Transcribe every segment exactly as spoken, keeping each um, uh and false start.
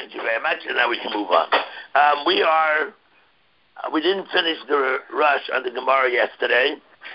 Thank you very much, and now we can move on. Um, we are, uh, we didn't finish the rush on the Gemara yesterday,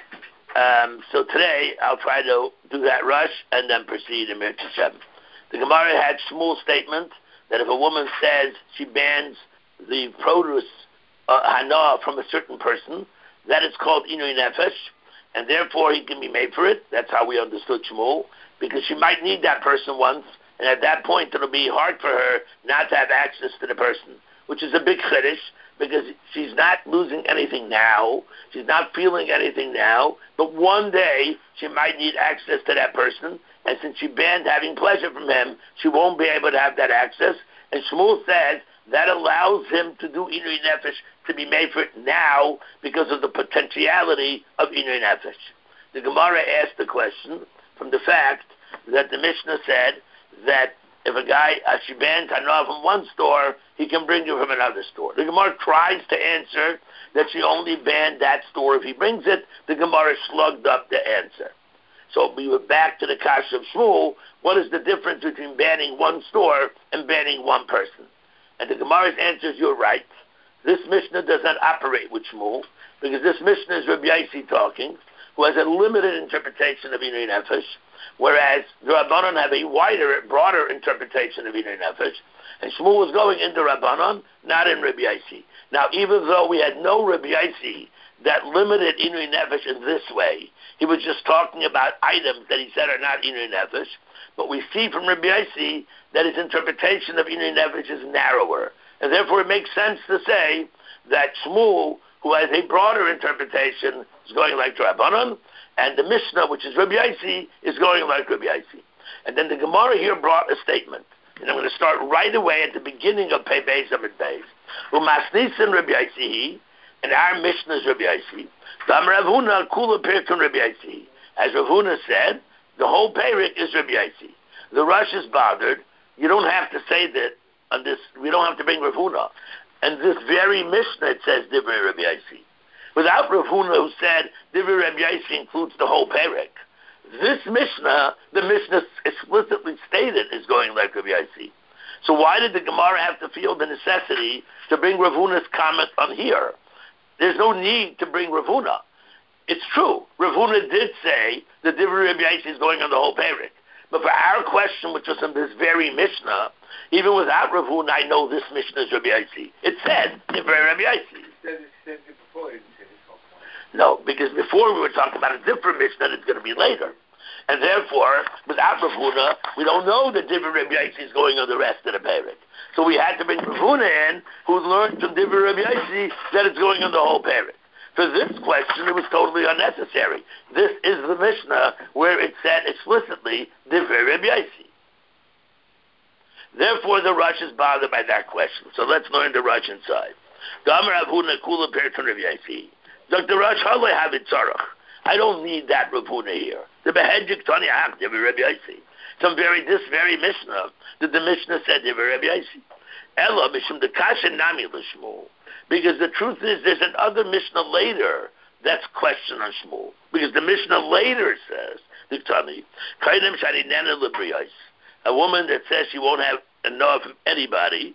um, so today I'll try to do that rush and then proceed in Mir Hashem. The Gemara had Shmuel's statement that if a woman says she bans the produce uh, hana from a certain person, that is called inui nefesh, and therefore he can be made for it. That's how we understood Shmuel, because she might need that person once, and at that point it'll be hard for her not to have access to the person, which is a big chiddush, because she's not losing anything now, she's not feeling anything now, but one day she might need access to that person, and since she banned having pleasure from him, she won't be able to have that access, and Shmuel says that allows him to do inui nefesh, to be made for it now, because of the potentiality of inui nefesh. The Gemara asked the question from the fact that the Mishnah said that if a guy, uh, she banned hana from one store, he can bring it from another store. The Gemara tries to answer that she only banned that store if he brings it. The Gemara slugged up the answer. So we were back to the kasha of Shmuel. What is the difference between banning one store and banning one person? And the Gemara's answer is, you're right. This Mishnah does not operate with Shmuel, because this Mishnah is Rabbi Yaisi talking, who has a limited interpretation of inui nefesh, whereas the Rabbanon have a wider, broader interpretation of inui nefesh, and Shmuel was going into Rabbanon, not in Rabbi Yaisi. Now, even though we had no Rabbi Yaisi that limited inui nefesh in this way, he was just talking about items that he said are not inui nefesh, but we see from Rabbi Yaisi that his interpretation of inui nefesh is narrower, and therefore it makes sense to say that Shmuel, who has a broader interpretation, is going like Rabbanon, and the Mishnah, which is Rabbi Yaisi, is going like Rabbi Yaisi. And then the Gemara here brought a statement, and I'm going to start right away at the beginning of Pei Beis Amid Beis. Umasnisin Rabbi Yaisi, and our Mishnah is Rabbi Yaisi. Dam Rav Huna Kula Pirkun Rabbi Yaisi. As Rav Huna said, the whole Perik is Rabbi Yaisi. The Rush is bothered. You don't have to say that on this. We don't have to bring Rav Huna. And this very Mishnah, it says Divrei Rabbi Yaisi. Without Rav Huna, who said Divrei Rabbi Yaisi includes the whole Perik, this Mishnah, the Mishnah explicitly stated, is going like Rabbi Yaisi. So why did the Gemara have to feel the necessity to bring Rav Huna's comment on here? There's no need to bring Rav Huna. It's true. Rav Huna did say that Divrei Rabbi Yaisi is going on the whole Perik. But for our question, which was in this very Mishnah, even without Rav Huna, I know this Mishnah is Rabbi Yaisi. It said Divrei Rabbi Yaisi. No, because before we were talking about a different Mishnah that's going to be later. And therefore, without Rav Huna, we don't know that Divrei Rabbi Yaisi is going on the rest of the Perik. So we had to bring Rav Huna in, who learned from Divrei Rabbi Yaisi that it's going on the whole Perik. For this question, it was totally unnecessary. This is the Mishnah where it said explicitly Divrei Rabbi Yaisi. Therefore, the Rush is bothered by that question. So let's learn the Rush inside. Rav Huna Kula Pirkun Rabbi Yaisi. Doctor Rush, how I have it tzarach? I don't need that Rav Huna here. The behedjik tani hak Divrei Rabbi Yaisi. Some very this very Mishnah that the Mishnah said Divrei Rabbi Yaisi. Ella mishum dekasha nami l'shmuel. Because the truth is, there's another Mishnah later that's question on Shmuel. Because the Mishnah later says, Diktani, kaidem shani nana l'briyos. A woman that says she won't have enough of anybody,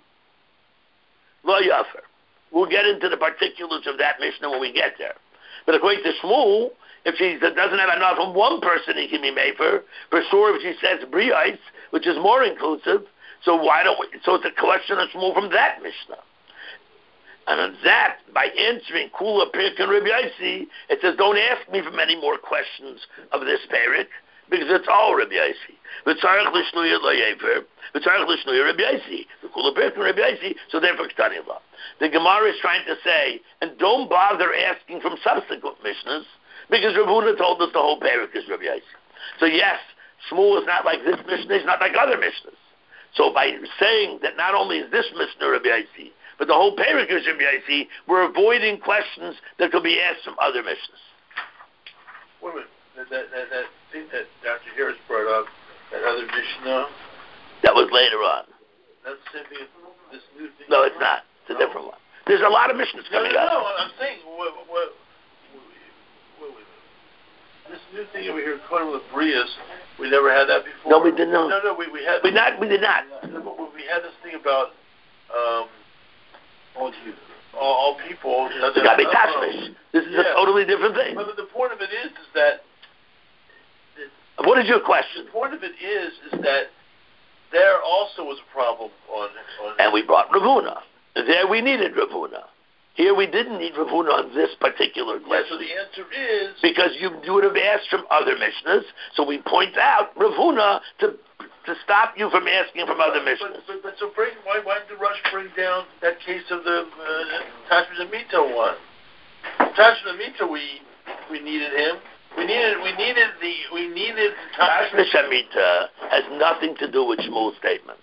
lo yafer. We'll get into the particulars of that Mishnah when we get there. But according to Shmuel, if she doesn't have enough from one person, he can be made for. For sure, if she says briyos, which is more inclusive, so why don't we? So it's a question of Shmuel from that Mishnah. And on that, by answering Kula Pirkun Rabbi Yaisi, it says, don't ask me for many more questions of this Perik, because it's all Rabbi Yaisi. V'tzarech l'shnuya lo yefer, v'tzarech l'shnuya Rabbi Yaisi. The Kula Pirkun Rabbi Yaisi, so therefore Ktani Allah. The Gemara is trying to say, and don't bother asking from subsequent Mishnahs, because Rav Huna told us the whole Perik is Rabbi Yaisi. So yes, Shmuel is not like this Mishnah, he's not like other Mishnahs. So by saying that not only is this Mishnah Rabbi Yaisi, but the whole Perik is Rabbi Yaisi, we're avoiding questions that could be asked from other Mishnahs. Wait a minute. That, that, that, that thing that Doctor Harris brought up, that other Mishnah? That was later on. That's the same thing as this new thing? No, it's not. It's a no? different one. There's a lot of Mishnahs coming no, no, up. No, I'm saying, what, what, what, what, this new thing over here, according with Brias, we never had that before. No, we did not. No, no, we, we had... We, not, we did not. We had this thing about um, all, all people. It's got to be tashmish. This is yeah. a totally different thing. But the point of it is, is that. It, what is your question? The point of it is, is that there also was a problem on. on and we brought Rav Huna. There we needed Rav Huna. Here we didn't need Rav Huna on this particular question. Yeah, so the answer is because you, you would have asked from other Mishnahs. So we point out Rav Huna to to stop you from asking from other Mishnahs. But, but, but so bring why why did the Rush bring down that case of the uh, Tashmish Amito one? Tashmish Amito, we we needed him. We needed we needed the we needed Tashmish Amito has nothing to do with Shmuel's statement.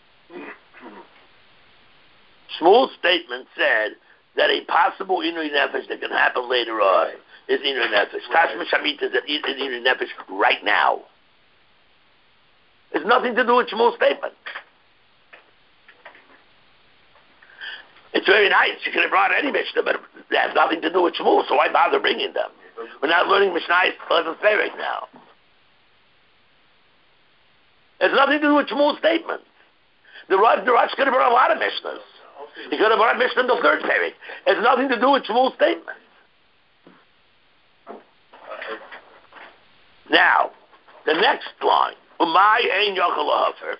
Shmuel's statement said that a possible Inui Nefesh that can happen later on right. is Inui Nefesh. Tashmish Amito is an Inui Nefesh right now. It's nothing to do with Shmuel's statement. It's very nice. You could have brought any Mishnah, but it has nothing to do with Shmuel, so why bother bringing them? We're not learning Mishnah eleventh Perek now. It's nothing to do with Shmuel's statement. The Rosh, the Rosh could have brought a lot of Mishnahs. He could have brought a Mishnah in the third Perek. It's nothing to do with Shmuel's statement. Now, the next line. Umay ein yochel lahafer.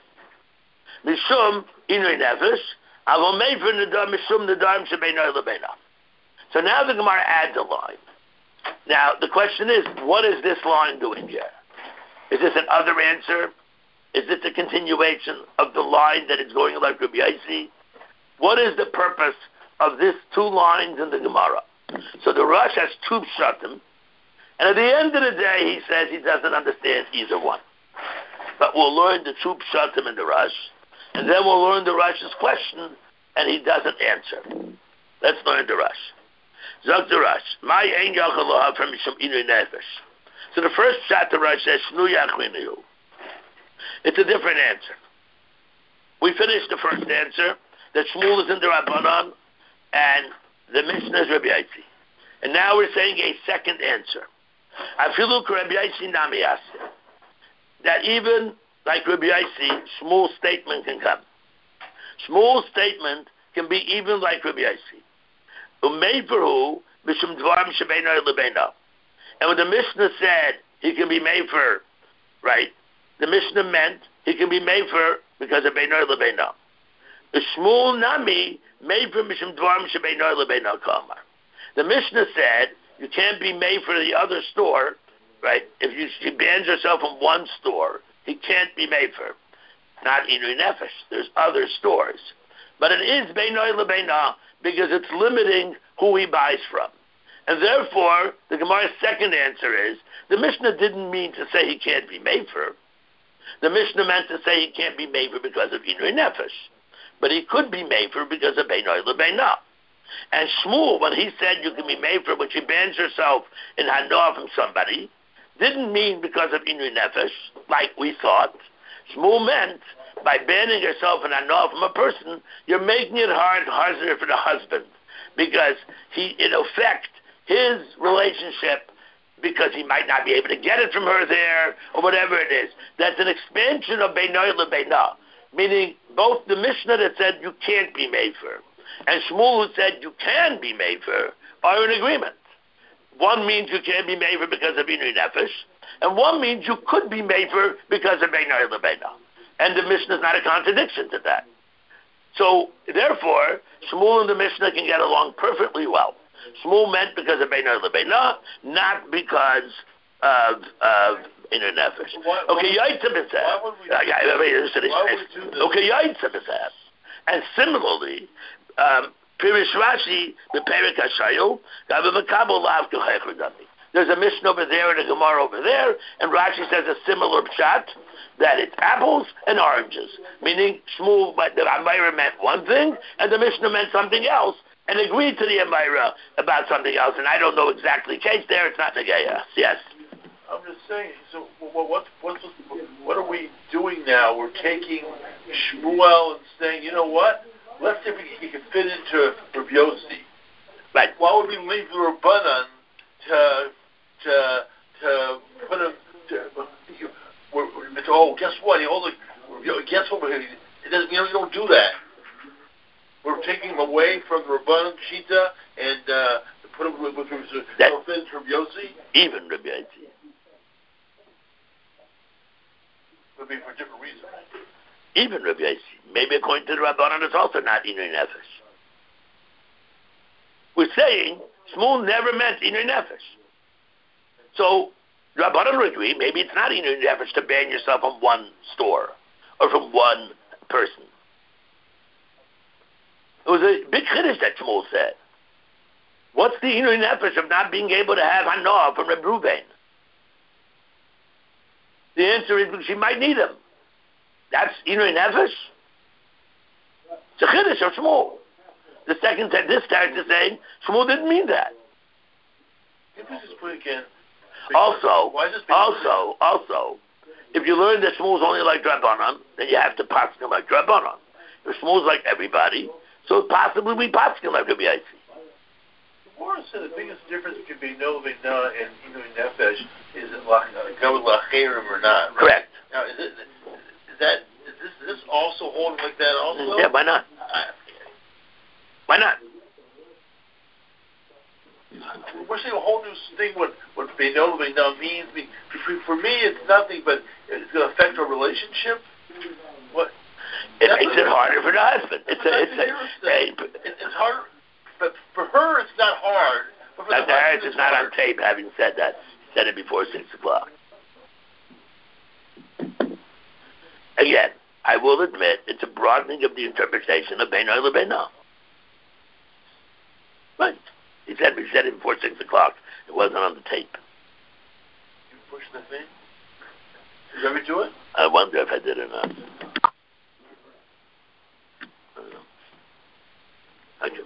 Mishum inui nefesh. Avol mefer nedar mishum nedarim shebeino lebeina. So now the Gemara adds a line. Now, the question is, what is this line doing here? Is this an other answer? Is this a continuation of the line that is going like Rabbi Yossi? What is the purpose of these two lines in the Gemara? So the Rosh has two pshatim, and at the end of the day, he says he doesn't understand either one. But we'll learn the two pshatim in the Rosh, and then we'll learn the Rosh's question, and he doesn't answer. Let's learn the Rosh. Zog the Rosh, my ein yachal lohav from mishum inui nefesh. So the first pshat the Rosh says shnu yachvinu. It's a different answer. We finished the first answer that Shmuel is in the Rabbanan, and the Mishnah is Rabbi Yossi. And now we're saying a second answer. Afilu Rabbi Yossi nami yaseh. That even like Rabbi Yossi, Shmuel's statement can come. Shmuel's statement can be even like Rabbi Yossi. Umeiferhu mishum dvarim shebeino lebeino. And when the Mishnah said he can be mefer, right? The Mishnah meant he can be mefer because of beino lebeino. The Shmuel nami mefer mishum dvarim shebeino lebeino kamar. The Mishnah said you can't be mefer the other store, right? If you, you bans yourself from one store, he can't be mefer. Not inui nefesh. There's other stores, but it is beino lebeino because it's limiting who he buys from. And therefore, the Gemara's second answer is, the Mishnah didn't mean to say he can't be mefer. The Mishnah meant to say he can't be mefer because of inui nefesh. But he could be mefer because of beinoi lebeina. And Shmuel, when he said you can be mefer, when you bans yourself in hanoah from somebody, didn't mean because of inui nefesh, like we thought. Shmuel meant, by banning yourself in hanoah from a person, you're making it hard, harder for the husband. Because he, in effect, his relationship, because he might not be able to get it from her there, or whatever it is, that's an expansion of beinoi lebeina. Meaning, both the Mishnah that said you can't be mefer, and Shmuel who said you can be mefer, are in agreement. One means you can't be mefer because of inui nefesh, and one means you could be mefer because of beinoi lebeina. And the Mishnah is not a contradiction to that. So, therefore, Shmuel and the Mishnah can get along perfectly well. Shmuel meant because of beinoi lebeina, not because of of inui nefesh. Okay, Yaitzim is that. Okay, Yaitzim is that. And similarly, um, Pirish Rashi, the Perek Hashayu, there's a Mishnah over there and a Gemara over there, and Rashi says a similar pshat, that it's apples and oranges. Meaning, Shmuel, the Amira meant one thing, and the Mishnah meant something else, and agreed to the Amira about something else, and I don't know exactly the case there, it's not Negaya. Yes? I'm just saying, so what, what, what, what are we doing now? We're taking Shmuel and saying, you know what? Let's see if we, he can fit into Rabbi Yossi. Right. Why would we leave the Rabbanan to, to, to put him, to, we're, we're, oh, guess what? He only, guess what? It doesn't, you know, you don't do that. We're taking him away from the Rabbanan Shita and uh, put him with, with, with, with Rabbi Yossi? Even Rabbi Yossi. Would be for a different reason. Even Rabbi Yossi. Maybe according to the Rabbanan, it's also not Inui Nefesh. We're saying Shmuel never meant Inui Nefesh. So, Rabbanan would agree, maybe it's not Inui Nefesh to ban yourself from one store or from one person. It was a big chiddush that Shmuel said. What's the Inui Nefesh of not being able to have Hanoah from Reb Ruvain? The answer is because she might need him. That's Inui Nefesh? It's a chiddush of Shmuel. The second said this character is saying Shmuel didn't mean that. Can you just put it again? Also, also, also, if you learn that Shmuel's only like Drabanan, then you have to pass him like Drabanan. If Shmuel's like everybody, so possibly we pass him like Rabbi Yossi. Warren said the biggest difference between no Vina and Inui Nefesh is it go with Lacherim or not. Right? Correct. Now, is, it, is that is this, is this also holding like that also? Yeah, why not? I, Why not? We're seeing a whole new thing. What what Beino Beino means. For, for me, it's nothing, but it's going to affect our relationship. What? It That's makes it harder for the husband. It's a, it's a, a, it, it's hard, but for her, it's not hard. But for Doctor the Harris is not hard. on tape having said that. He said it before six o'clock. Again, I will admit it's a broadening of the interpretation of Beino LeBeino. Right. He said we said it before six o'clock. It wasn't on the tape. You pushed the thing? Did you ever do it? I wonder if I did or not. I don't know. I do.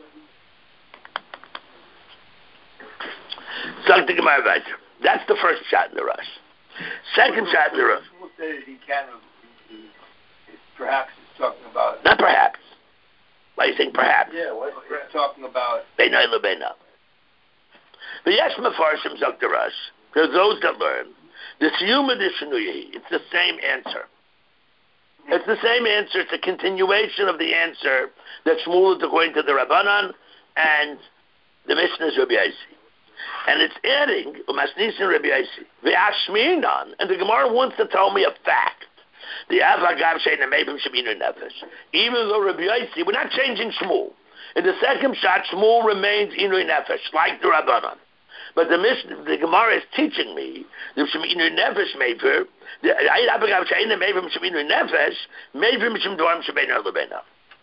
Something Gemara Vayter. That's the first shot in the rush. Second shot in the rush. He can, perhaps he's talking about. Not perhaps. Why are you saying perhaps? Yeah, what he's talking about. Beino LeBeino. The Yesh Mefarshim Zok the Rush. For those that learn, the Siyum of the Shinui, it's the same answer. It's the same answer. It's a continuation of the answer that Shmuel is according to the Rabbanan and the Mishnah's Rabbi Yossi. And it's adding Umasnisin Rabbi Yossi. The Ashminan, and the Gemara wants to tell me a fact. The Avagav Shein Amevim Shabinu Nefesh. Even though Rabbi Yossi, we're not changing Shmuel. In the second shot, Shmuel remains Inui Nefesh, like the Rabbanan. But the Mishnah, the Gemara is teaching me the Sheminu Nefesh Mever, the Avagav Shein Amevim Shabinu Nefesh, Mevim Shem Dorm Shebeinu LeBeino.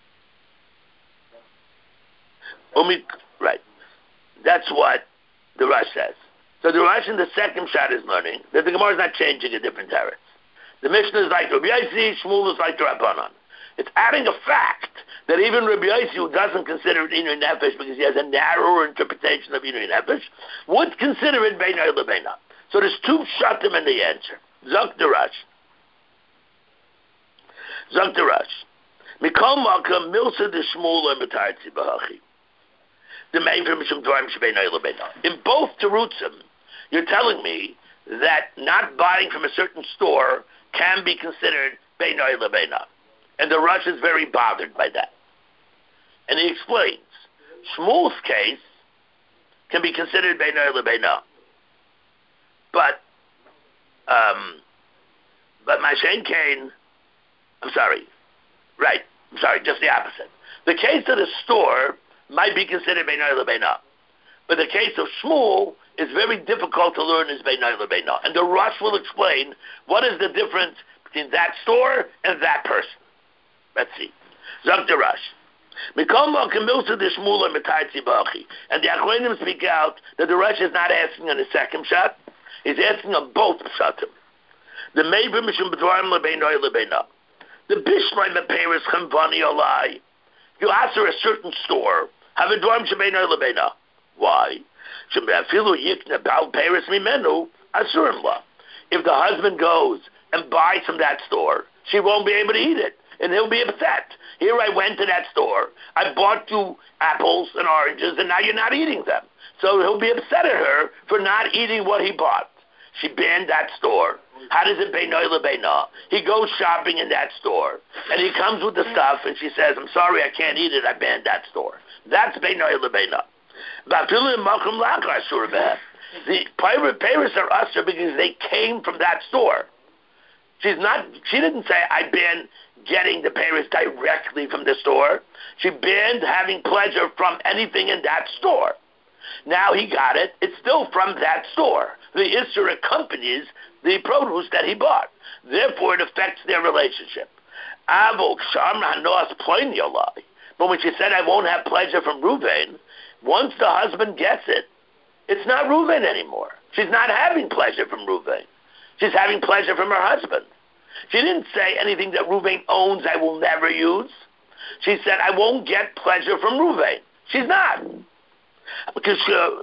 Right. That's what the Rush says. So the Rush in the second shot is learning that the Gemara is not changing a different teretz. The Mishnah is like Rabbi Yossi, Shmuel is like the Rabbanan. It's adding a fact that even Rabbi Yossi, who doesn't consider it Inui Nefesh because he has a narrower interpretation of Inui Nefesh, would consider it Beino LeBeino. So there's two shatim in the answer. Zok the Rush. Zok the Rush. Mikol Malka Milsa de Shmuel and Matarzi Bahachi. The Meivim Mishum Dvarim Shebeino LeBeino. In both Terutzim, you're telling me that not buying from a certain store can be considered Beino LeBeino. And the Rush is very bothered by that. And he explains, Shmuel's case can be considered Beino LeBeino. But, um, but Mashen Kane, I'm sorry, right, I'm sorry, just the opposite. The case of the store might be considered Beino LeBeino. But the case of Shmuel is very difficult to learn as Beino LeBeino. And the Rush will explain what is the difference between that store and that person. Let's see. Zok the Rush. And the Achronim speak out that the Rush is not asking on the second shot. He's asking on both shatim. The Meivim Mishum B'dvarim LeBeino LeBeino. The Bishlai Meperis Chamvani Olai. You answer a certain store. Have a Dvarim Shebeino LeBeino. Why? If the husband goes and buys from that store, she won't be able to eat it, and he'll be upset. Here I went to that store, I bought you apples and oranges, and now you're not eating them. So he'll be upset at her for not eating what he bought. She banned that store, How does it beinoy lebeina? He goes shopping in that store, and he comes with the stuff, and she says, I'm sorry, I can't eat it, I banned that store. That's beinoy lebeina. The Paris are usher because they came from that store. She's not. She didn't say I ban getting the Paris directly from the store. She banned having pleasure from anything in that store. Now he got it. It's still from that store. The Isser accompanies the produce that he bought. Therefore, it affects their relationship. But when she said I won't have pleasure from Ruvain, once the husband gets it, it's not Ruvain anymore. She's not having pleasure from Ruvain. She's having pleasure from her husband. She didn't say anything that Ruvain owns I will never use. She said, I won't get pleasure from Ruvain. She's not. Because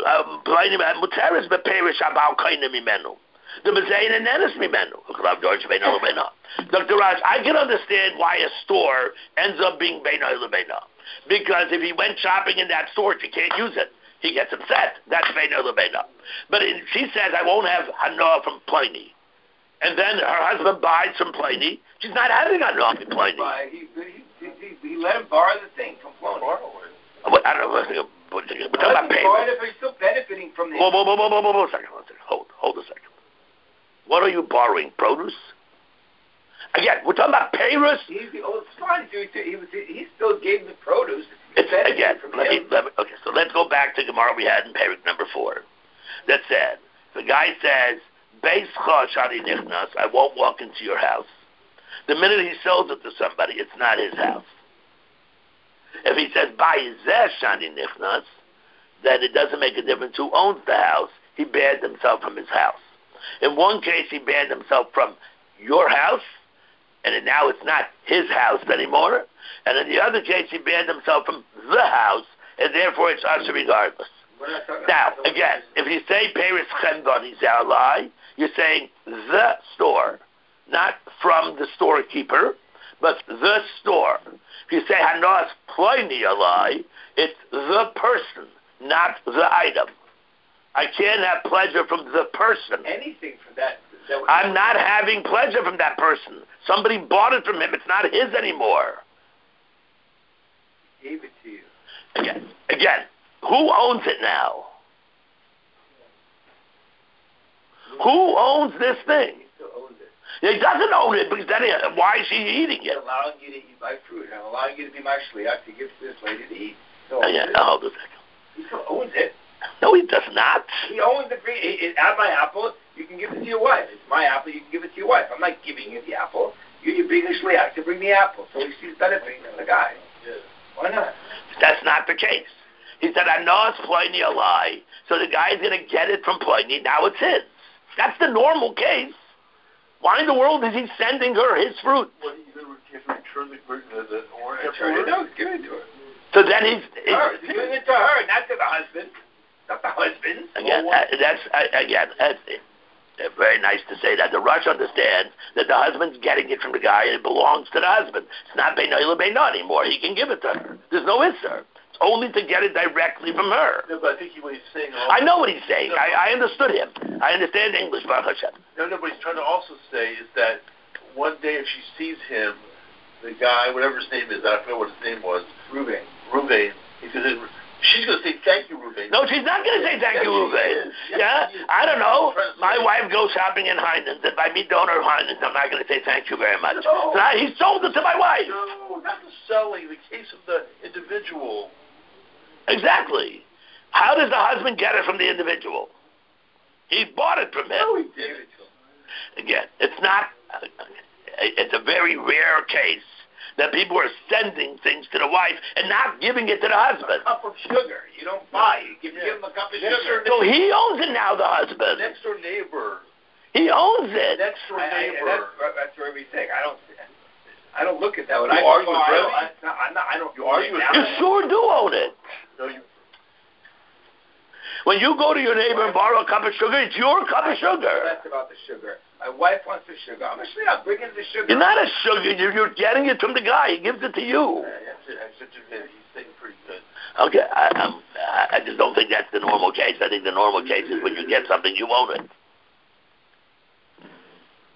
Muteris beperish abal kaina mimenu. The Mazayin and Nennis mimenu. Doctor Raj, I can understand why a store ends up being Beinoy Lebeina. Because if he went shopping in that store, she can't use it. He gets upset. That's Beinoy Lebeina. But in, she says, I won't have Hanoah from Pliny. And then her husband buys from Pliny. She's not having Hanoah from Pliny. He, he, he, he let him borrow the thing from Pliny. I don't know. We're talking about payment. He's still benefiting from the... Whoa, whoa, whoa, whoa, whoa, whoa, whoa, second, one second. Hold, hold a second. What are you borrowing? Produce? Again, we're talking about Paris. He's the old fine. He, he, he still gave the produce. It's, again, let me, let me, okay, so let's go back to Gemara we had in Perik number four. That said, the guy says, Beischa shani nichnas, I won't walk into your house. The minute he sells it to somebody, it's not his house. If he says, Ba'izeh shani nichnas, then it doesn't make a difference who owns the house. He banned himself from his house. In one case, he banned himself from your house, and now it's not his house anymore. And in the other case, he banned himself from the house, and therefore it's us regardless. Now, again, if you say Paris Chemdon Izalai, you're saying the store, not from the storekeeper, but the store. If you say Hanos Ploini Alai, it's the person, not the item. I can't have pleasure from the person. Anything from that. that I'm not having pleasure from that person. Somebody bought it from him. It's not his anymore. He gave it to you. Again, again, who owns it now? Who owns this thing? He still owns it. He doesn't own it because then he, why is he eating it? I'm allowing you to eat my fruit. I'm allowing you to be my shliach to give to this lady to eat. He oh, yeah, now hold a second. He still owns it. No, he does not. He owns the free. It, it, out my apple, you can give it to your wife. It's my apple, you can give it to your wife. I'm not giving you the apple. You, you're being a shliach to bring the apple. So he sees benefiting from the guy. Yeah. Why not? That's not the case. He said, I know it's Pliny a lie, so the guy's going to get it from Pliny, now it's his. That's the normal case. Why in the world is he sending her his fruit? Well, he's going to return the, the, the orange. Return it, no, give it to her. So then he's... he's her. He's giving it to her, not to the husband. Not the husband. Again, uh, that's, uh, again, uh, uh, very nice to say that. The Rush understands that the husband's getting it from the guy and it belongs to the husband. It's not Beinoy Lebeina anymore. He can give it to her. There's no Isser. It's only to get it directly from her. No, but I think what he's saying... Also, I know what he's saying. No, I, I understood him. I understand English, Baruch Hashem. No, no, but he's trying to also say is that one day if she sees him, the guy, whatever his name is, I forget what his name was. Ruvain. Ruvain. He's gonna, she's going to say, thank you, Ruvain. No, she's not going to say thank Yes, you, she Ruvain. is. Yes, Yeah? she is. I don't know. My Right. wife goes shopping in Heinen's, and if I meet the owner of Heinen's, I'm not going to say thank you very much. No. So I, he sold it to my wife. No, not the selling, the case of the individual. Exactly. How does the husband get it from the individual? He bought it from him. No, he did it. Again, it's not, it's a very rare case that people are sending things to the wife and not giving it to the husband. A cup of sugar. You don't buy. You give, Yeah. give him a cup of Next sugar. So he owns it now, the husband. Next door neighbor. He owns it. Next door I, I, neighbor. that's, that's where we think. I don't. I don't look at that. When You I argue go, with I don't. Rebbe? I, no, I'm not, I don't. You argue with You now. sure do own it. No, you. When you go to your neighbor and borrow a cup of sugar, it's your cup of I don't care sugar. less about the sugar. My wife wants the sugar. I'm actually not bringing the sugar. You're not a sugar. You're, you're getting it from the guy. He gives it to you. That's it. That's such a bit. He's saying pretty good. Okay, I, I'm, I just don't think that's the normal case. I think the normal case is when you get something, you own it.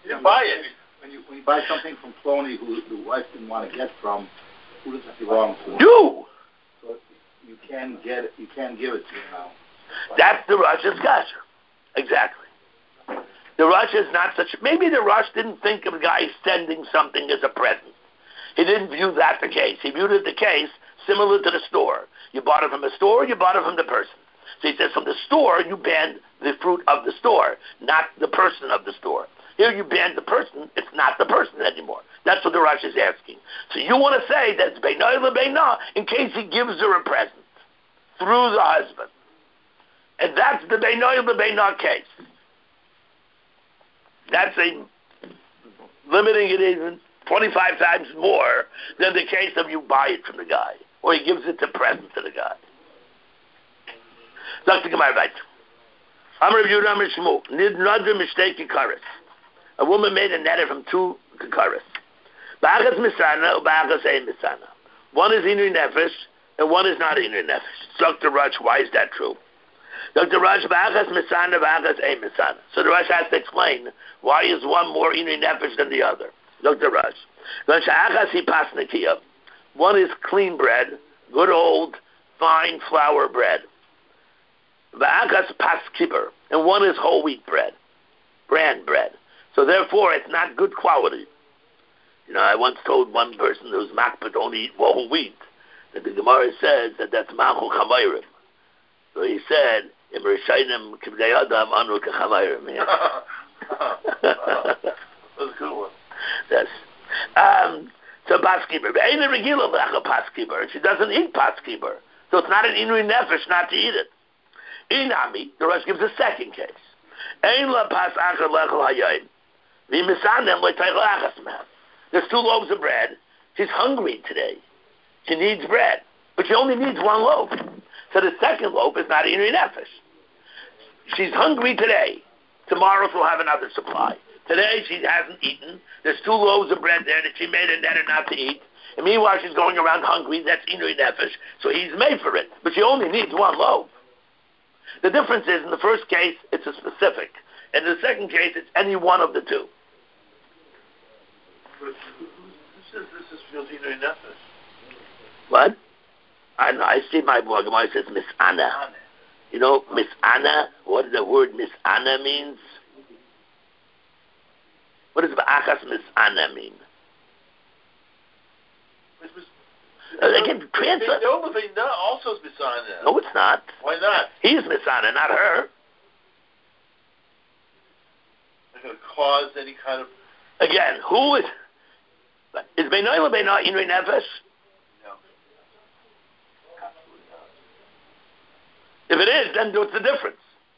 didn't buy it. When you when you buy something from Plony who the wife didn't want to get from, who does it belong to? You. So you can get it. You can give it to you now. That's the Russia's kasha. Exactly. The Rush is not such. Maybe the Rush didn't think of a guy sending something as a present. He didn't view that the case. He viewed it the case similar to the store. You bought it from a store, you bought it from the person. So he says from the store, you banned the fruit of the store, not the person of the store. Here you banned the person, it's not the person anymore. That's what the Rush is asking. So you want to say that it's Beinah LeBeinah in case he gives her a present through the husband. And that's the Beinah LeBeinah case. That's a limiting it even twenty-five times more than the case of you buy it from the guy, or he gives it to present to the guy. Doctor Gemara right. Amar Yehuda Amar Shmuel. Nidnadr mishtei kikaris. A woman made a netter from two kikaris. Ba'achas misana, ba'achas ein misana. One is inui nefesh, and one is not inui nefesh. Doctor Rush, why is that true? Doctor Rush, ba'achas misana, ba'achas ein misana. So the Rush has to explain why is one more inui nefesh than the other. Doctor Rush. One is clean bread, good old, fine flour bread. Va'achas pas kiber, and one is whole wheat bread, bran bread. So therefore, it's not good quality. You know, I once told one person who's makbid only eat whole wheat, that the Gemara says that that's machu chamayrim. So he said, "Im rishayim kibdei adam anu kachamayrim." That's a good one. Yes. Um, so paskiber, ain't a regila lecha paskiber. She doesn't eat paskiber, so it's not an inui nefesh not to eat it. Inami, the Rush gives a second case. Ein la pas acher lechel hayayim. V'misanem le'teichel achas mehem. There's two loaves of bread. She's hungry today. She needs bread, but she only needs one loaf. So the second loaf is not inui nefesh. She's hungry today. Tomorrow she'll have another supply. Today she hasn't eaten. There's two loaves of bread there that she made a netter not to eat. And meanwhile she's going around hungry. That's inui nefesh. So he's made for it. But she only needs one loaf. The difference is, in the first case, it's a specific. In the second case, it's any one of the two. But who says this is feels inui nefesh? What? I know. I see my blog. It says Miss Anna. You know, Miss Anna, what does the word Miss Anna means? What does Ba'achas Miss Anna mean? Uh, they can translate. No, but they not also is Misana. No, it's not. Why not? He's Miss Anna, not her. Not going to cause any kind of... Again, who is... Is Beinah LeBeinah inui nefesh? No. If it is, then what's the difference?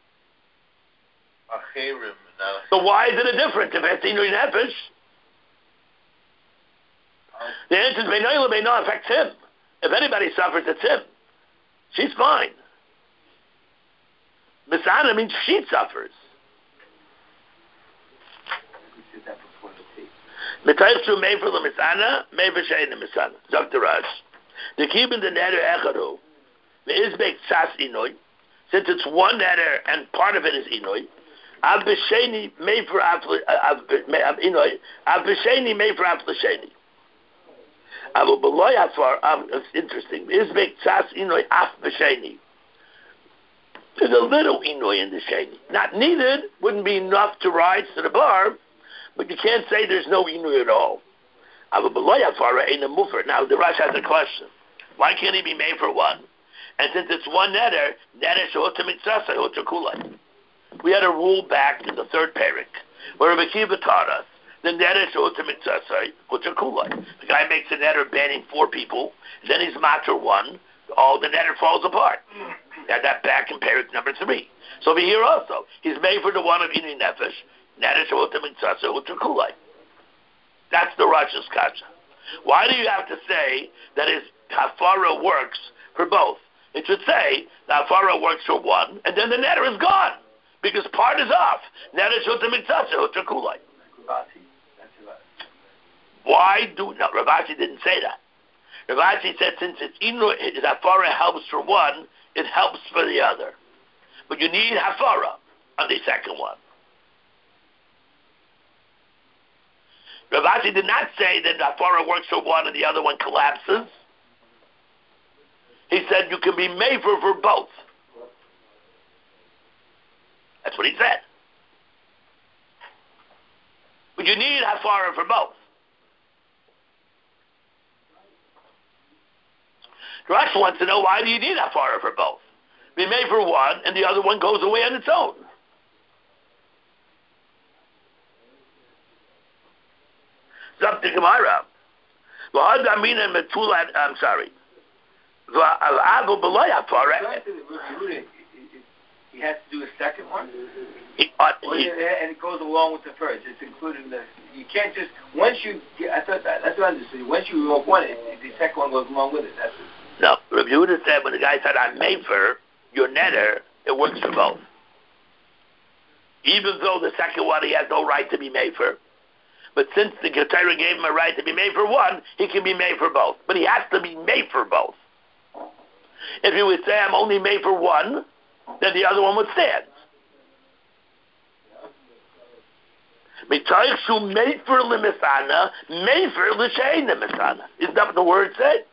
Acherim, not So why is it a difference if it's inui nefesh? The answer is Beinah LeBeinah affects him. If anybody suffers, it's him. She's fine. Misana means she suffers. Mitaychu mefer lemisana, mefer she'ena misana. Doctor Rush. The kibin the netter echaru. The isbek sas inoi. Since it's one netter and part of it is inoi. Av b'sheni mefer av inoi. Av b'sheni mefer av l'sheni. Avu b'loy afar. It's interesting. Isbek sas inoi af b'sheni. There's a little inoi in the sheni. Not needed. Wouldn't be enough to rise to the bar. But you can't say there's no inui at all. Now, the Rush has a question. Why can't he be made for one? And since it's one netter, netter she'otamiktsasai hotakulai. We had a rule back in the third parak, where Rabbi Kiva taught us, the netter she'otamiktsasai hotakulai. The guy makes a netter banning four people, then he's matter one, all the netter falls apart. We had that back in parak number three. So over here also, he's made for the one of inui nefesh, that's the Rush's kasha. Why do you have to say that his hafara works for both? It should say the hafara works for one, and then the netter is gone because part is off. Why do no? Ravashi didn't say that. Ravashi said since it's inu, his hafara helps for one, it helps for the other. But you need hafara on the second one. Rav Ashi did not say that the Hafara works for one and the other one collapses. He said you can be Mefer for both. That's what he said. But you need Hafara for both. Rashi wants to know, why do you need Hafara for both? Be made for one, and the other one goes away on its own. Up to Gemara. I'm sorry. He has to do a second one? He, uh, Well, he, and it goes along with the first. It's included in the... You can't just... Once you... I thought that... That's what I understood. Once you remove one, it, the second one goes along with it. That's it. No. Rabbi Yehuda said when the guy said, I'm Mefer, your netter, it works for both. Even though the second one, he has no right to be Mefer. But since the Torah gave him a right to be made for one, he can be made for both. But he has to be made for both. If he would say, I'm only made for one, then the other one would stand. Isn't that what the word said?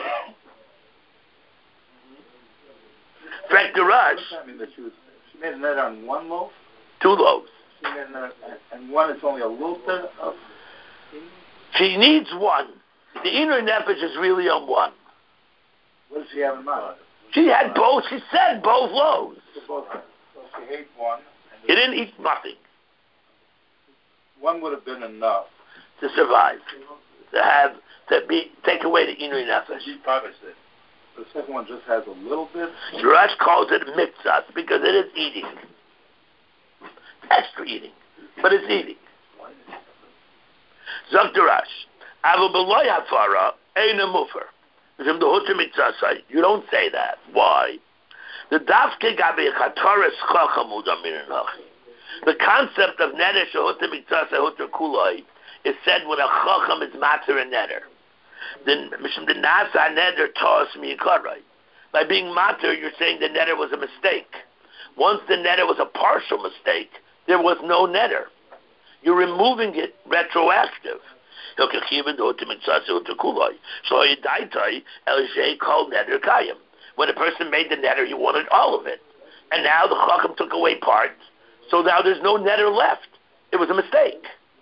Frank Darash. I mean that she, was, she made a net on one loaf? Two loaves. She made a net, and one is only a little bit of... She needs one. The inner nefesh is really on one. What does she have in mind? She had both. She said both loaves. So both, so she ate one. He didn't eat nothing. One would have been enough to survive, to have, to be, take away the inner nefesh. The second one just has a little bit. Rash calls it mitzvah because it is eating. Extra eating. But it's eating. Zok Darash. Avu b'loy hafara eina mufer. You don't say that. Why? The dafke gabi chataris chacham udamin hachi. The concept of neder shehuta mitzvah shehuta kuloi is said when a chacham is matzah and neder. Then mishum the nasa neder tos miyikarai. By being matzah, you're saying the neder was a mistake. Once the neder was a partial mistake, there was no neder. You're removing it retroactive. So when a person made the neder, he wanted all of it. And now the chacham took away part, so now there's no neder left. It was a mistake.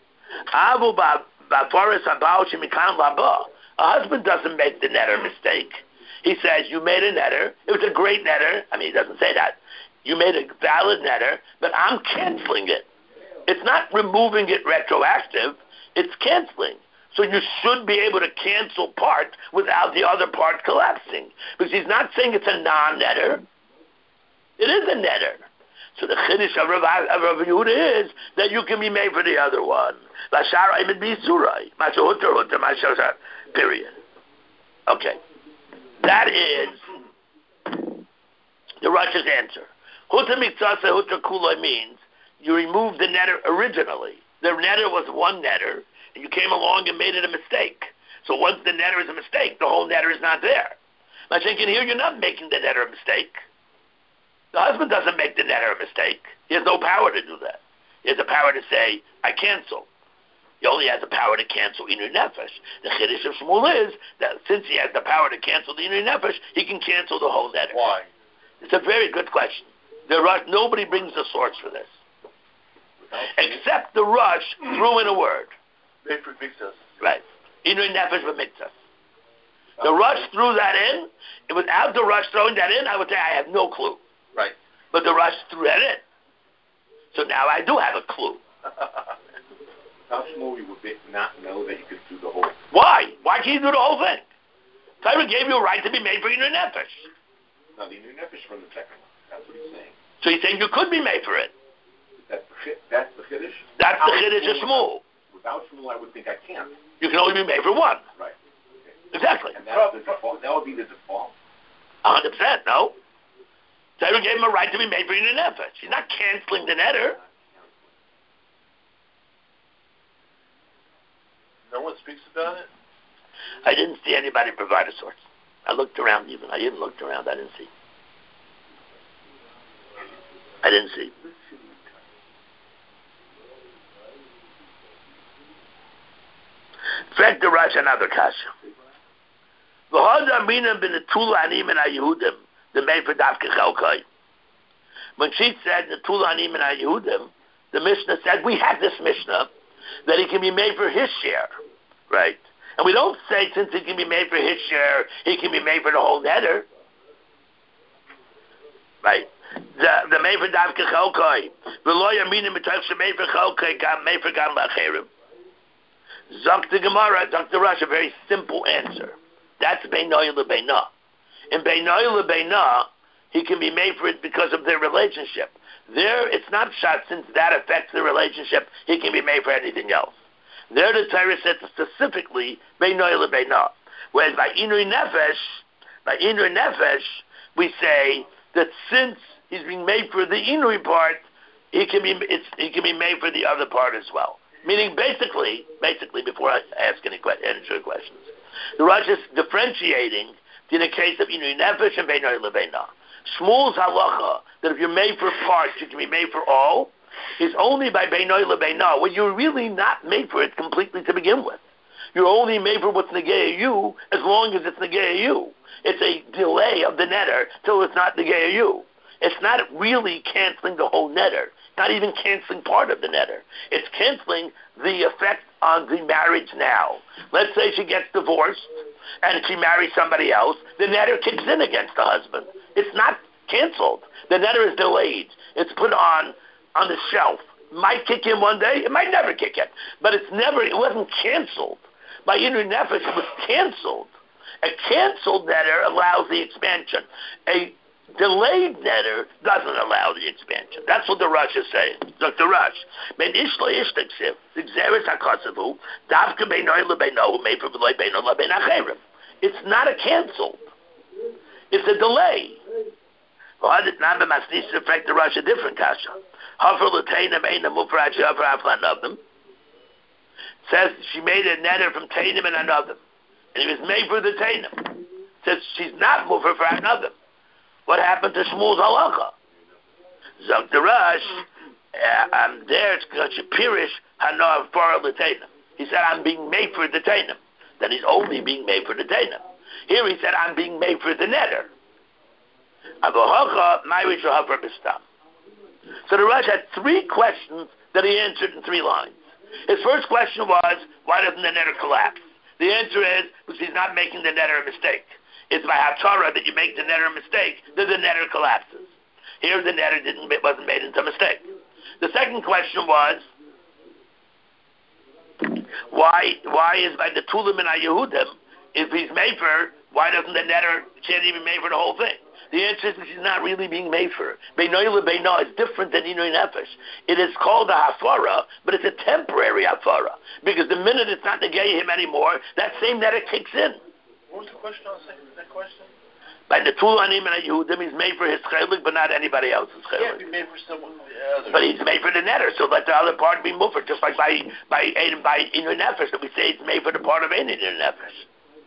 A husband doesn't make the neder mistake. He says, you made a neder, it was a great neder. I mean, he doesn't say that. You made a valid neder, but I'm canceling it. It's not removing it retroactive, it's canceling. So you should be able to cancel part without the other part collapsing. Because he's not saying it's a non-netter. It is a netter. So the chiddush of Rav Yehuda is that you can be made for the other one. Period. Okay. That is the Russia's answer. Huta mitzvah huta kuloi means you removed the netter originally. The netter was one netter, and you came along and made it a mistake. So once the netter is a mistake, the whole netter is not there. I think in here you're not making the netter a mistake. The husband doesn't make the netter a mistake. He has no power to do that. He has the power to say, I cancel. He only has the power to cancel Inu Nefesh. The Chiddush of Shmuel is that since he has the power to cancel the Inu Nefesh, he can cancel the whole netter. Why? It's a very good question. The Rush, nobody brings the source for this. Except the Rush threw in a word. Mefer Mikzas. Right. Inu Nefesh v'Mikzas. The Rush threw that in. And without the Rush throwing that in, I would say I have no clue. Right. But the Rush threw that in. So now I do have a clue. How small you would be, not know that you could do the whole... Why? Why can't you do the whole thing? Torah gave you a right to be made for Inu Nefesh. No, the Inu Nefesh from the second one. That's what he's saying. So he's saying you could be made for it. That's the, that's the Chiddush? That's the Chiddush of Shmuel. Without Shmuel, I would think I can't. You can only be made for one. Right. Okay. Exactly. And that's the default. That would be the default. one hundred percent, no. Torah gave him a right to be made for Inu Nefesh. He's not canceling the netter. No one speaks about it? I didn't see anybody provide a source. I looked around even. I even looked around. I didn't see. I didn't see. Fact the Rush another kasha. V'hoda mina bin Tula anim and Yehudim the made for Dafke Chelkai. When she said the Tula anim and Yehudim, the Mishnah said we have this Mishnah that he can be made for his share, right? And we don't say since he can be made for his share, he can be made for the whole neder, right? The the made for Dafke Chelkai, the lawyer meaning the made for Chelkai got made for Gam Lacherim. Zok the Gemara, Doctor Rush, a very simple answer. That's Beinoy LeBeina. In Beinoy LeBeina, he can be made for it because of their relationship. There, it's not shot since that affects the relationship, he can be made for anything else. There, the Torah said specifically Beinoy LeBeina. Whereas by Inui Nefesh, by Inui Nefesh, we say that since he's being made for the Inui part, he can be it's, he can be made for the other part as well. Meaning, basically, basically, before I ask any que- answer questions, the Rosh is differentiating in the case of Inui Nefesh and Beinoy LeBeina. Shmuel's halacha that if you're made for parts, you can be made for all, is only by Beinoy LeBeina, when you're really not made for it completely to begin with. You're only made for what's negay you as long as it's negay you. It's a delay of the netter till it's not negay you. It's not really canceling the whole netter. Not even canceling part of the netter. It's canceling the effect on the marriage now. Let's say she gets divorced and she marries somebody else. The netter kicks in against the husband. It's not canceled. The netter is delayed. It's put on on the shelf. Might kick in one day. It might never kick in. But it's never. It wasn't canceled. By Inui Nefesh, it was canceled. A canceled netter allows the expansion. A delayed netter doesn't allow the expansion. That's what the Rush is saying. Doctor Rush. Ben Ishla Ishtaksiv, the Xeris HaKosavu, Davka Beinoy LeBeino, made for Beinoy Beino LeBein Acherim. It's not a canceled. It's a delay. Well, did not be Masnis affect the Rush a different kasha. Hofer L'Tainam Eina Mufrachi Hofer Aflan of them. Says she made a netter from Tainam and another. And it was made for the Tainam. Says she's not Mufra for another. What happened to Shmuel's halacha? Zok the Rush, uh, I'm there, it's Shapirish Hanav for the Tainam. He said, I'm being made for the Tainam. Then he's only being made for the Tainam. Here he said, I'm being made for the netter. So the Rush had three questions that he answered in three lines. His first question was, why doesn't the netter collapse? The answer is, because he's not making the netter a mistake. It's by Haftarah that you make the netter a mistake, that the netter collapses. Here the netter didn't, wasn't made into a mistake. The second question was, why why is by the Tulim and Yehudim, if he's made for, why doesn't the netter, can't even made for the whole thing? The answer is that he's not really being made for. Beinoy LeBeina is different than Inui Nefesh. It is called a hafara, but it's a temporary hafara. Because the minute it's not negay him anymore, that same netter kicks in. What was the question on that question? By the Tulanim and Yehudim, he's made for his chelik, but not anybody else's chelik. Can't be made for someone else. But he's made for the netter, so let the other part be muffer, just like by by by Inui Nefesh, that we say it's made for the part of Inui Nefesh.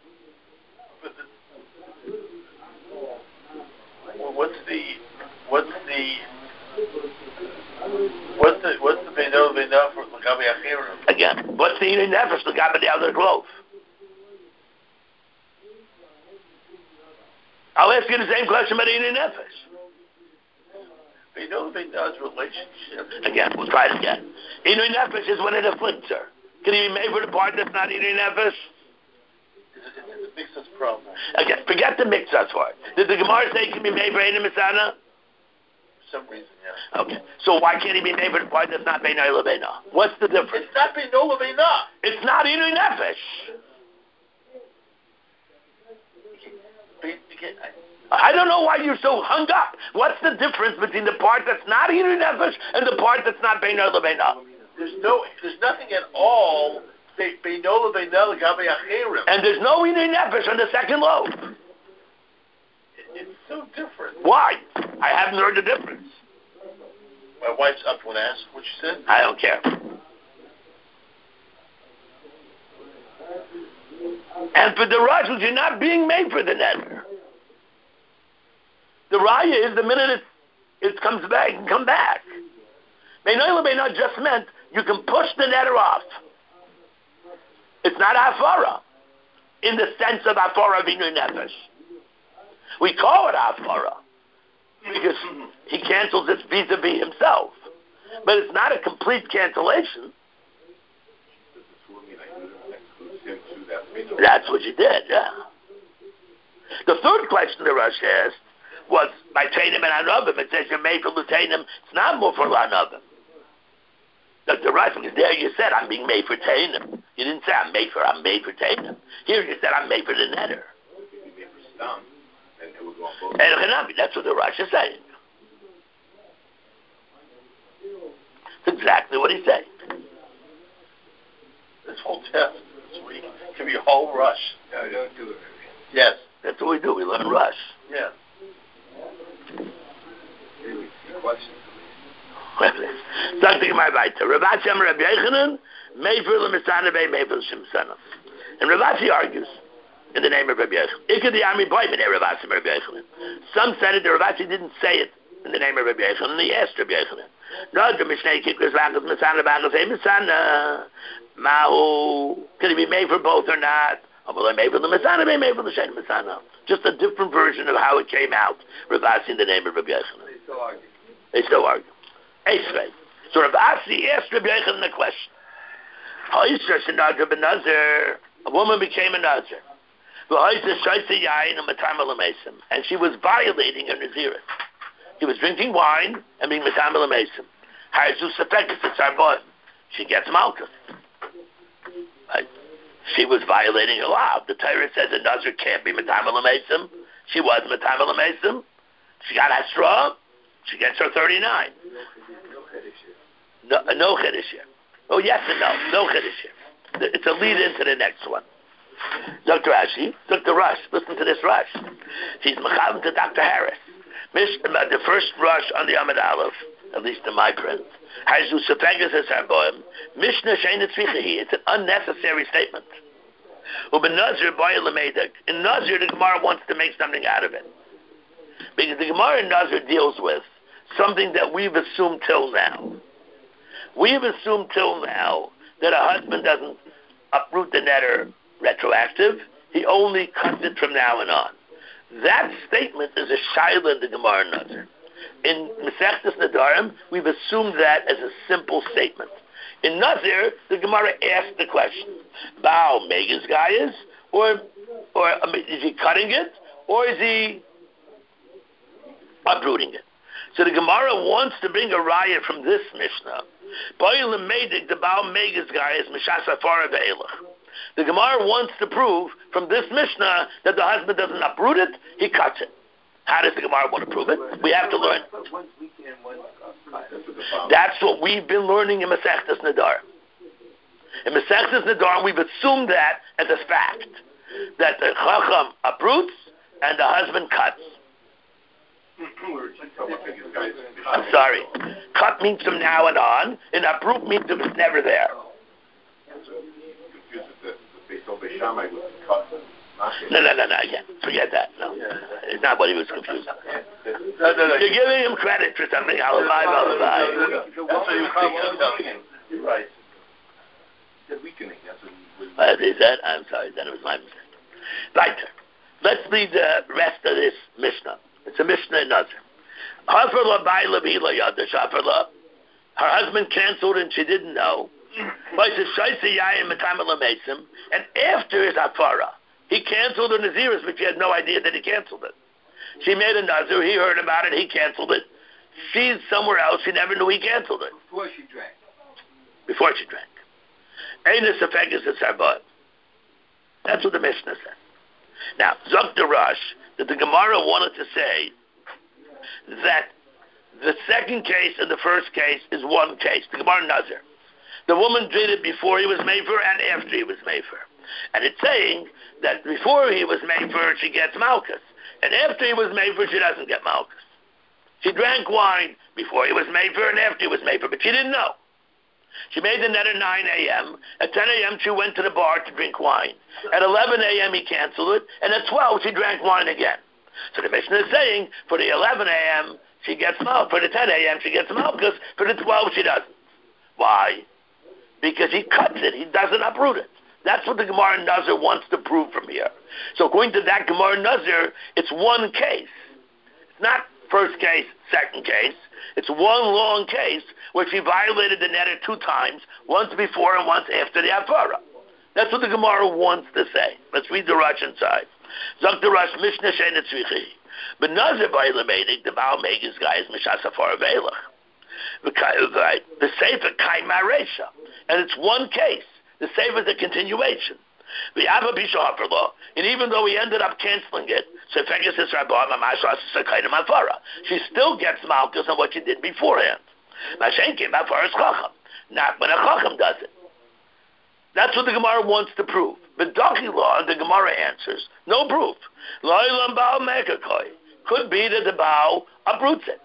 What's the what's the what's the what's the Beino Beino for L'Gabi Achirim? Again, what's the Inui Nefesh L'Gabi the other glove? I'll ask you the same question about Inui Nefesh. Beino Beino's relationship. Again, we'll try it again. Inui Nefesh is when it afflicts her. Can he be made for the part that's not Inui Nefesh? It's a mixus problem. Again, forget the mixus part. Did the Gemara say he can be made for Eina Misana? For some reason, yeah. Okay. So why can't he be made for the part that's not Beinoy LeBeina? What's the difference? It's not Beino LeBeina. It's not Inui Nefesh. I don't know why you're so hung up. What's the difference between the part that's not Inui Nefesh and the part that's not Beinoy LeBeina? There's no, there's nothing at all. Beino LeBeina L'Gabi Achirim. And there's no Inui Nefesh on the second loaf. It's so different. Why? I haven't heard the difference. My wife's up when asked what she said. I don't care. And for the Rush, you're not being made for the netter. The raya is the minute it, it comes back, it can come back. Beinoy LeBeina just meant you can push the netter off. It's not hafara in the sense of hafara v'inui nefesh. We call it hafara because he cancels it vis-a-vis himself, but it's not a complete cancellation. That's what you did, yeah. The third question the Rosh asked was by Tainim and Anavim. It says you're made for Lutainim. It's not more for Anavim. Like the Rosh, because there you said I'm being made for Tainim. You didn't say I'm made for I'm made for Tainim. Here you said I'm made for the netter. And Hanabi, that's what the Rosh is saying. That's exactly what he's saying. This whole test this week can be a whole rush. No, don't do it. Yes. That's what we do. We learn Rush. Yeah. Something my weiter. Ravasi Amar Rabbi Yochanan, Mefer l'Misanabe, Mefer l'Shimsana. And Ravasi argues in the name of Rabbi Yochanan. Ikad the army boy, Menei Ravasi Amar Rabbi Yochanan. Some said it, the Ravasi didn't say it in the name of Rabbi Yochanan, and he asked Rabbi Yochanan. No, the Mishneh Kikras Vakas Misana Vakas Hey Misana. Mahu, can it be made for both or not? Made for the Misana, made for the Shem Misana. Just a different version of how it came out. Ravasi in the name of Rabbi Yochanan. They still argue. They still argue. Esrei. So Ravasi asked Rabbi Yochanan a question. A woman became a Nazir. And she was violating her Naziris. She was drinking wine and being Matamel Amesim. She gets Malchus. Right? She was violating a law. The Torah says a Nazir can't be Matamel Amesim. She was Matamel Amesim. She got a straw. She gets her thirty-nine. No, no Chiddush here. Oh, yes and no. No Chiddush here. It's a lead into the next one. Doctor Rashi, Doctor Rush, listen to this Rush. She's Mechavan to Doctor Harris. Mish, the first Rush on the Amud Aleph, at least in my print. Mishnah It's an unnecessary statement. In Nazir, the Gemara wants to make something out of it. Because the Gemara in Nazir deals with something that we've assumed till now. We've assumed till now that a husband doesn't uproot the netter retroactive. He only cuts it from now and on. That statement is a shaila in the Gemara in Nazir. In Masechtas Nadarim, we've assumed that as a simple statement. In Nazir, the Gemara asked the question: Bao Megas guy is, or or I mean, is he cutting it, or is he uprooting it? So the Gemara wants to bring a raya from this Mishnah. The Bao Megas guy is Mishas Afara Ve'elach. The Gemara wants to prove from this Mishnah that the husband doesn't uproot it, he cuts it. How does the Gemara want to prove it? We have to learn. That's what we've been learning in Masechtas Nadar. In Masechtas Nadar, we've assumed that as a fact, that the Chacham uproots and the husband cuts. I'm sorry. Cut means from now and on, and uproot means it was never there. No, no, no, no, again. Forget that. No. It's not what he was confused. No, no, no. You're giving him credit for something. I'll lie, I'll lie. That's what you I'm telling you. You're right. The weakening. That's what What is that? I'm sorry. Then it was my mistake. Weiter. Let's read the rest of this Mishnah. It's a Mishnah in Nazir. Her husband canceled and she didn't know. And after his Hafara, he canceled the Naziris, but she had no idea that he canceled it. She made a Nazir, he heard about it, he canceled it. She's somewhere else, she never knew he canceled it. Before she drank. Before she drank. That's what the Mishnah said. Now, Zok the Rosh, that the Gemara wanted to say that the second case and the first case is one case. The Gemara Nazir. The woman did it before he was made for and after he was made for. And it's saying that before he was made for, she gets Malchus. And after he was made for, she doesn't get Malchus. She drank wine before he was made for and after he was made for, but she didn't know. She made the net at nine a.m. At ten a.m. she went to the bar to drink wine. At eleven a.m. he canceled it. And at twelve she drank wine again. So the Mishnah is saying, for the eleven a.m. she gets Malchus. For the ten a.m. she gets Malchus. For the twelve she doesn't. Why? Because he cuts it. He doesn't uproot it. That's what the Gemara Nazir wants to prove from here. So according to that Gemara Nazir, it's one case. It's not first case, second case. It's one long case where she violated the neder two times, once before and once after the Hafara. That's what the Gemara wants to say. Let's read the Rush inside. Zok the Rush, Mishnah Sheina Tzvichi. But Nazir violated the Baal Megas guy is Mishas Hafara Veilach. The Sefer Kaima Resha. And it's one case. The Sefer is a continuation. The Abba Bisha Hafarlah, and even though he ended up canceling it, she still gets Malchus on what she did beforehand. Not when a Chacham does it. That's what the Gemara wants to prove. But Daki law, the Gemara answers, no proof. Could be that the Baal uproots it.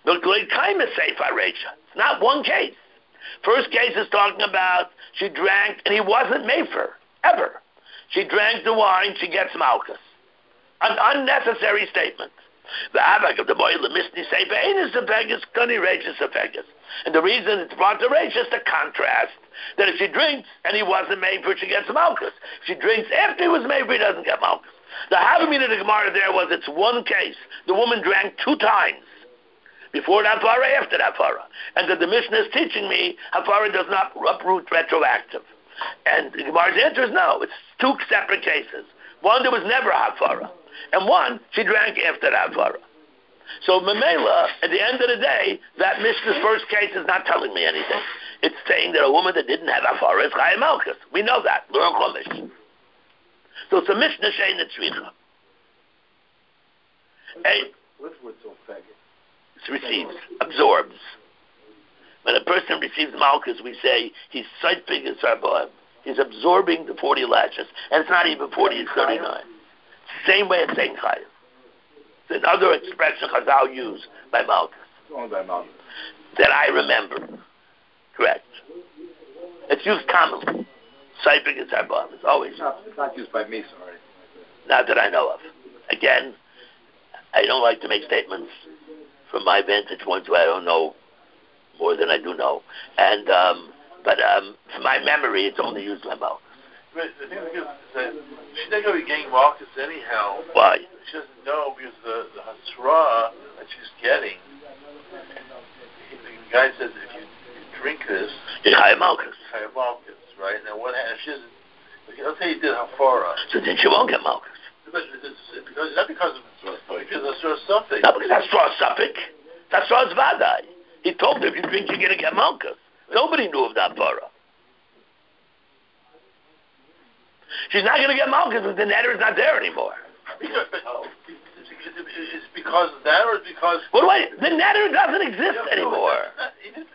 It's not one case. First case is talking about she drank and he wasn't Mefer, ever. She drank the wine, she gets Malchus. An unnecessary statement. The Avak of the boy Lemisni Sefer ain't Sefegus, Kani Reishis Sefegus. And the reason it's brought to Reishis to contrast that if she drinks and he wasn't Mefer, she gets Malchus. If she drinks after he was Mefer, he doesn't get Malchus. The Havamina of the Gemara there was it's one case. The woman drank two times. Before the Hafara, after the Hafara. And that the Mishnah is teaching me Hafara does not uproot retroactive. And the Gemara's answer is no. It's two separate cases. One, there was never a Hafara. And one, she drank after the Hafara. So Memela, at the end of the day, that Mishnah's first case is not telling me anything. It's saying that a woman that didn't have Hafara is Chayim Malchus. We know that. Learn Chumash. So it's a Mishnah Shein Tzvicha. What's word so faggot? It receives, absorbs. When a person receives Malchus, we say he's sighting his sarboim. He's absorbing the forty lashes. And it's not even forty, it's thirty-nine. Same way it's saying Chayim. It's another expression Chazal used by Malchus. Only by Malchus. That I remember. Correct. It's used commonly. Sighting his sarboim. It's always It's not, it's not used by me, sorry. Not that I know of. Again, I don't like to make statements from my vantage point where I don't know more than I do know. And um, but um, from my memory, it's only used by Malchus. But the thing is that she's not going to be getting Malchus anyhow. Why? She doesn't know because the, the Hasra that she's getting, the guy says if you, you drink this, you're Chayim Malchus. Chayim Malchus, right? Now what happens? She doesn't, let's say you did Hafara. So then she won't get Malchus. But it's because, not because of because of Hasra something. Not because that's straw Suffolk. That's straw's Vadai. He told her if you drink, you're going to get Malchus. Nobody knew of that Hafara. She's not going to get Malchus because the neder is not there anymore. Because, it's because of that, or it's because what do I? The neder doesn't exist no, anymore. No, it doesn't,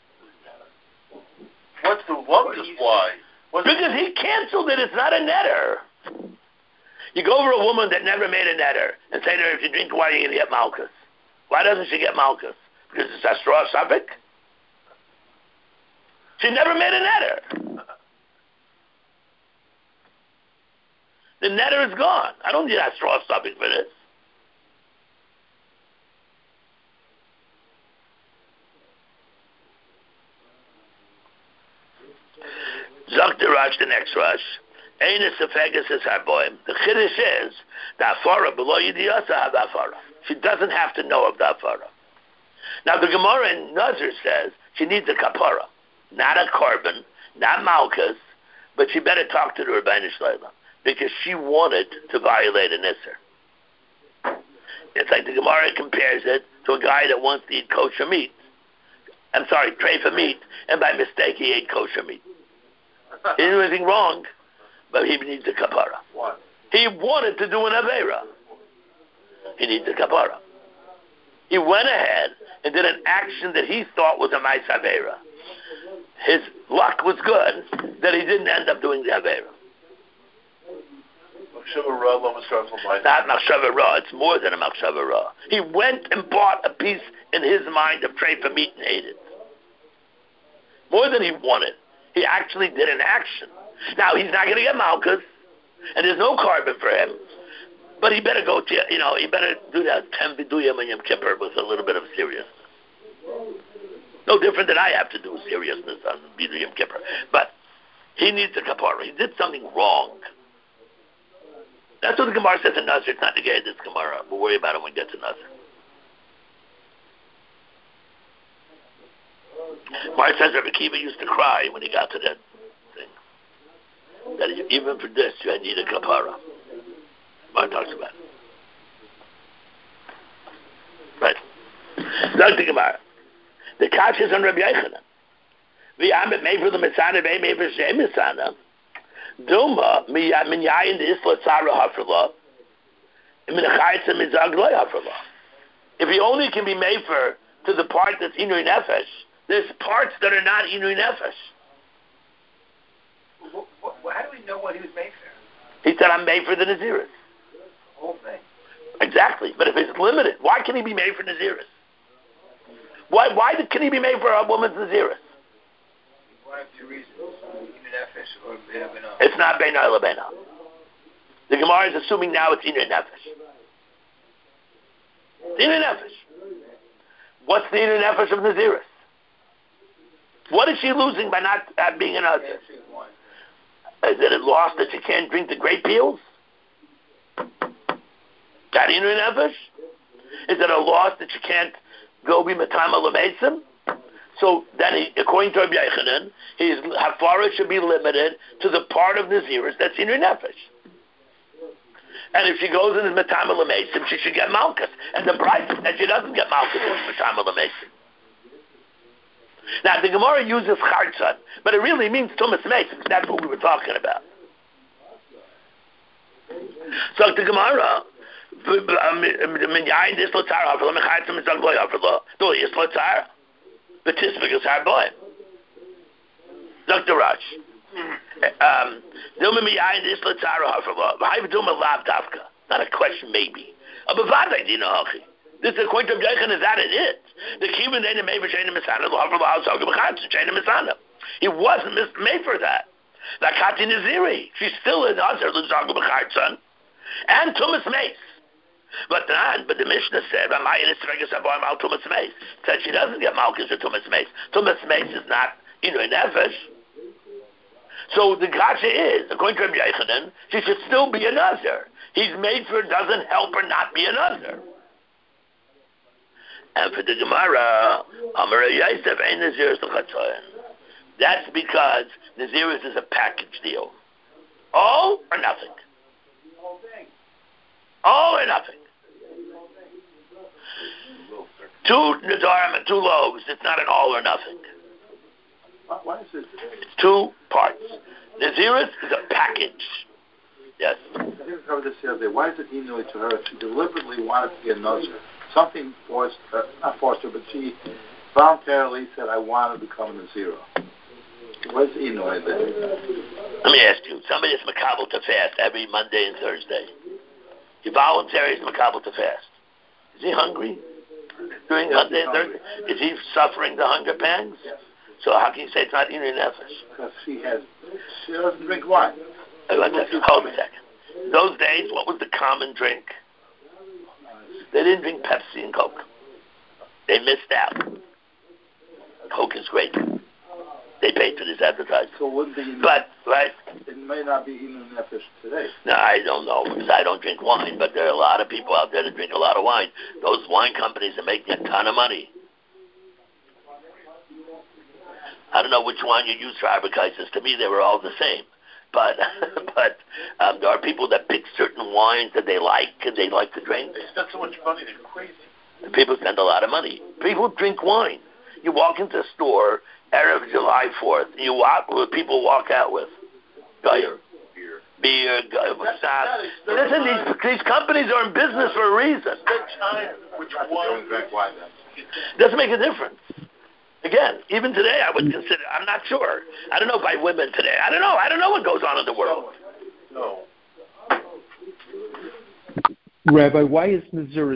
what's the what is why? What's because he canceled it. It's not a neder. You go over a woman that never made a neder and say to her, if you drink wine, you're going to get Malchus. Why doesn't she get Malchus? Because it's a straw Suffolk? She never made a neder. The neder is gone. I don't need a straw Suffolk for this. Zok the Rush, the next Rush. Eina Sefegus is Harboim. The Chiddush is the Hafara below Yidiyasa have Hafara. She doesn't have to know of the Hafara. Now the Gemara in Nazir says she needs a kapara, not a korban, not Malchus, but she better talk to the Rebbeinu Shlomo because she wanted to violate an Isser. It's like the Gemara compares it to a guy that wants to eat kosher meat. I'm sorry, treifa meat, and by mistake he ate kosher meat. He didn't do anything wrong, but he needs a kapara. what? He wanted to do an Aveira. He needs a kapara. He went ahead and did an action that he thought was a mais Aveira. His luck was good that he didn't end up doing the Aveira. Not Machshava Ra, it's more than a Machshava Ra. He went and bought a piece in his mind of treifa meat and ate it. More than he wanted. He actually did an action. Now, he's not going to get Malchus, and there's no carbon for him, but he better go to, you know, he better do that Tem Viduyam and Yom Kippur with a little bit of seriousness. No different than I have to do seriousness on Viduyam Yom Kippur. But he needs a kapara. He did something wrong. That's what the Gemara says in Nazir. It's not the guy that's Gemara. We'll worry about it when we get to Nazir. Mar says Rabbi Akiva used to cry when he got to that thing. That even for this, you need a kapara. Mar talks about it. Right. Look the Gemara. The Kash is on Rabbi Yochanan. We am it made for the Messiah, we made for Shem Messiah. Duma, min yayin the Isla Tzara Hafrullah, min Chayitza Mizag Loy Hafrullah. If he only can be made for to the part that's Inui Nefesh, there's parts that are not Inui Nefesh. What, what, how do we know what he was made for? He said, I'm made for the Naziris. The whole thing. Exactly. But if it's limited, why can he be made for Naziris? Why why can he be made for a woman's Naziris? One of two reasons. Or it's not Beina Ela Beina. The Gemara is assuming now it's Inui Nefesh. It's Inui Nefesh. What's the Inui Nefesh of Naziris? What is she losing by not uh, being an Nazir? Is it a loss that she can't drink the grape peels? That Inui Nefesh? Is it a loss that she can't go be Matama Lamesim? So then, he, according to Rabbi Yochanan, his hafara should be limited to the part of Naziris that's Inui Nefesh. And if she goes in his Matama Lamesim, she should get Malkus. And the price is that she doesn't get Malkus in his Matama Lamesim. Now, the Gemara uses Chartzan, but it really means Tumas Mesim. That's what we were talking about. So the Gemara, the Tisbik is hard boy. Doctor Rush. Um, not a question, maybe. This is according to Yochanan, is that it? The Kivan ain't made for Shana Misana, the Hafra Baal Sogam Shana Misana. He wasn't made for that. Like Kati Naziri. She's still an Azar, Luzagam son. And Tumas Mace. But then, but the Mishnah said, said she doesn't get Malchus or Tumas Mace. Tumas Mace is not Inui Nefesh. So the gotcha is, according to Rabbi Yochanan, she should still be a Nazir. He's made for it, doesn't help her not be a Nazir. And for the Gemara, Amar Yosef ain't Naziris l'chatzayin. That's because Naziris is a package deal. All or nothing. All or nothing. Two Nadarim and two loaves, it's not an all or nothing. Why is it? It's two parts. Naziris is a package. Yes. I think we covered this the other day. Why is it Inui to her if she deliberately wanted to be a Nazir? Something forced her, not forced her, but she voluntarily said, I want to become a Nazir. Where's Inui then? Let me ask you, somebody is makabel to fast every Monday and Thursday. He voluntarily is makabel to fast. Is he hungry during yes, Monday and Thursday? Is he suffering the hunger pangs? Yes. So how can you say it's not Inui Nefesh? Because she has, she doesn't drink wine. Hold a second. Hold a second. Those days, what was the common drink? They didn't drink Pepsi and Coke. They missed out. Coke is great. They paid for this advertising. So wouldn't they? But right, it may not be Inui Nefesh today. No, I don't know because I don't drink wine. But there are a lot of people out there that drink a lot of wine. Those wine companies are making a ton of money. I don't know which wine you use for advertisements. To me, they were all the same. But but um, there are people that pick certain wines that they like and they like to drink. They spend so much money, they're crazy. And people spend a lot of money. People drink wine. You walk into a store, Erev July fourth, and you walk with people walk out with beer. Beer. Beer. Listen, these, these companies are in business for a reason. Which one? Doesn't make a difference. Again, even today, I would consider, I'm not sure. I don't know by women today. I don't know. I don't know what goes on in the world. No. Rabbi, why is Naziris